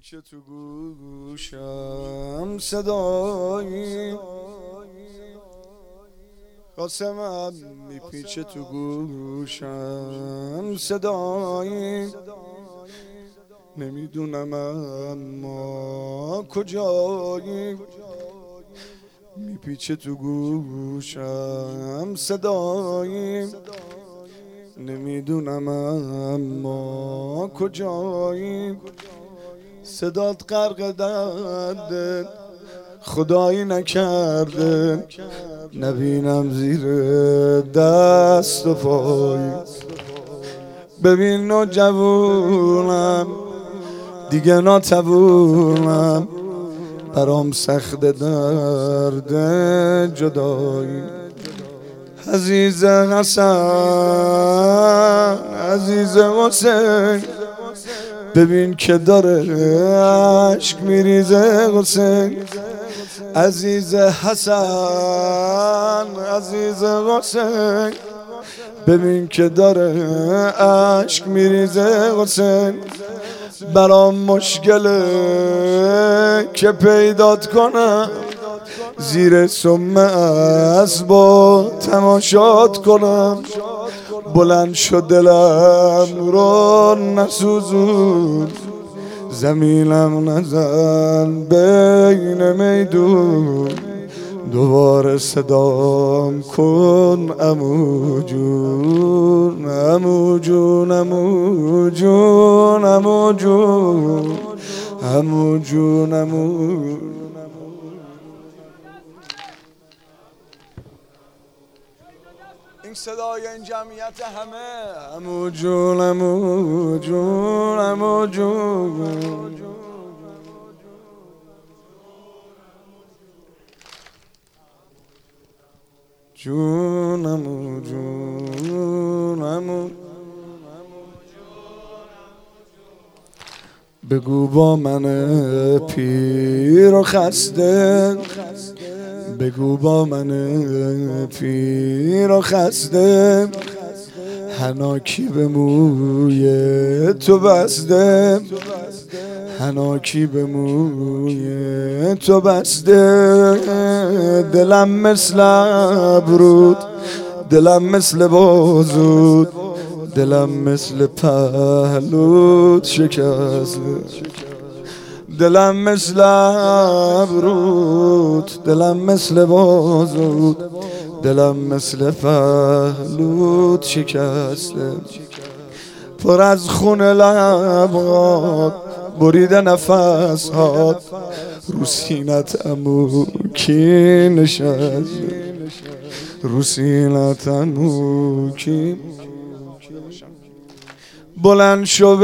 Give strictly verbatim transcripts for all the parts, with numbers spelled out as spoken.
که تو گوشم صدایی قاسمم میپیچه تو گوشم صدایی نمیدونم اما کجایی میپیچه تو گوشم صدایی نمیدونم اما کجایی صدات غرق درده خدایی نکرده نبینم زیر دست و پای ببین نوجوونم دیگه ناتوونم برام سخت درد جدایی عزیز حسن عزیز حسین ببین که داره عشق میریزه حسین عزیز حسن عزیز حسین ببین که داره عشق میریزه حسین برام مشکله که پیدات کنم زیر سم اسبا تماشات کنم بلند شد دلم رو نسوزون زمینم نزن بین میدون دوباره صدام کن عمو جون عمو جون عمو جون عمو جون عمو جون عمو این صدای این جمعیت همه عمو جون عمو جون عمو جون جون عمو جون عمو بگو با من پیر و خسته بگو با من پیر و خسته حناکی به موی تو بسته حناکی به موی تو بسته دلم مثل ابرود دلم مثل بازود دلم مثل پهلود شکسته دلم مثل ابرود دلم مثل بازود دلم مثل پهلود شکسته پر از خون لبات بریده نفس هات رو سینت عمو کی نشسته رو سینت عمو کی بلند شو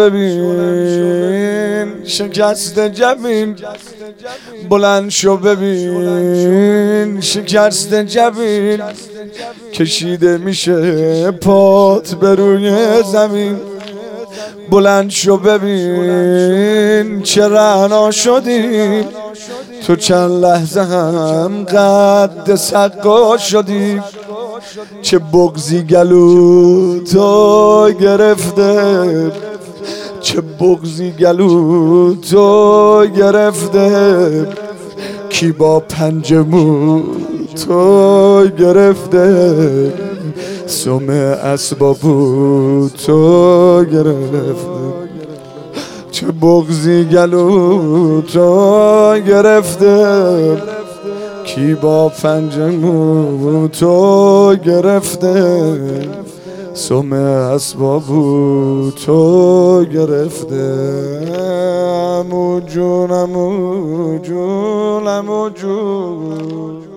ببین شکست جبین بلند شو ببین شکست جبین کشیده میشه پات به روی زمین بلند شو ببین چه رعنا شدی تو چند لحظه هم قد سقا شدی چه بغضی گلو تو گرفته چه بغضی گلو تو گرفته کی با پنجمو تو گرفته سم اسبابو تو گرفته چه بغضی گلو تو گرفته کی با پنجمو تو گرفته سم اسبابو تو گرفته عمو جون عمو جون عمو جون